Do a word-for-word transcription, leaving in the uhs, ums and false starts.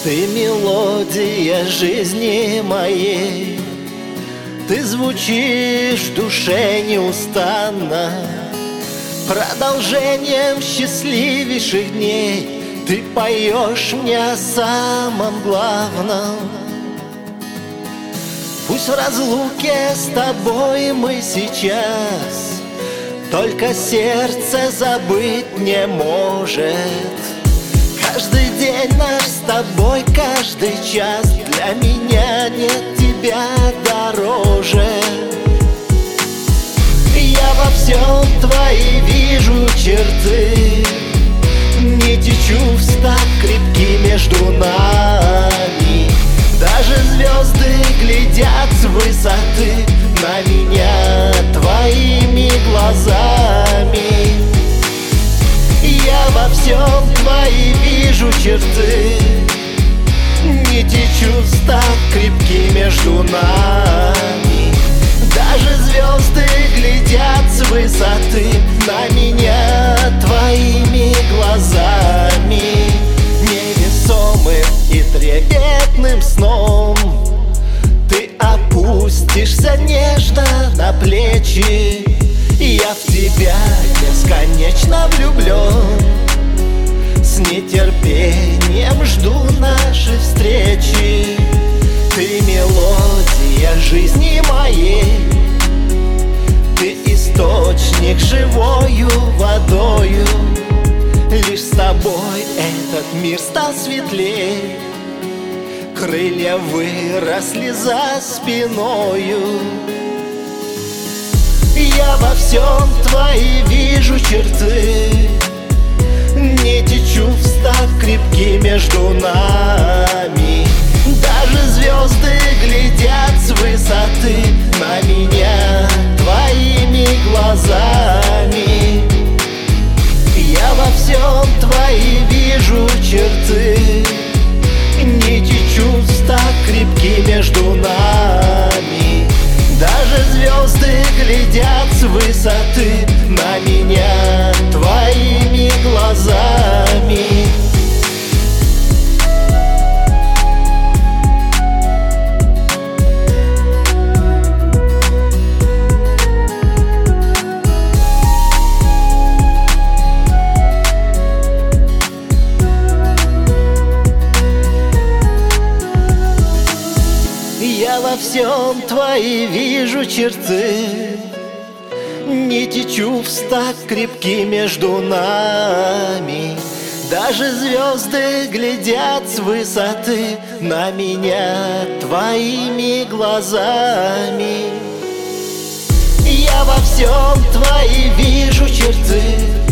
Ты мелодия жизни моей, ты звучишь в душе неустанно. Продолжением счастливейших дней ты поешь мне о самом главном. Пусть в разлуке с тобой мы сейчас, только сердце забыть не может. Каждый день наш с тобой, каждый час, для меня нет тебя дороже. Я во всем твои вижу черты, нити чувств так крепки между нами. Даже звезды глядят с высоты на меня твоими глазами. Я во всем твои вижу черты, нити чувств так крепки между нами. Даже звезды глядят с высоты на меня твоими глазами. Невесомым и трепетным сном ты опустишься нежно на плечи. Я в тебя бесконечно влюблен, с нетерпением жду нашей встречи. Ты мелодия жизни моей, ты источник живою водою. Лишь с тобой этот мир стал светлей, крылья выросли за спиною. Я во всем твои вижу черты, нити чувств так крепки между нами. Даже звезды глядят с высоты на меня твоими глазами. Я во всем твои вижу черты, нити чувств так крепки между нами. Даже звезды глядят с высоты на меня твоими глазами. Я во всем твои вижу черты, нити чувств так крепки между нами. Даже звезды глядят с высоты на меня твоими глазами. Я во всем твои вижу черты,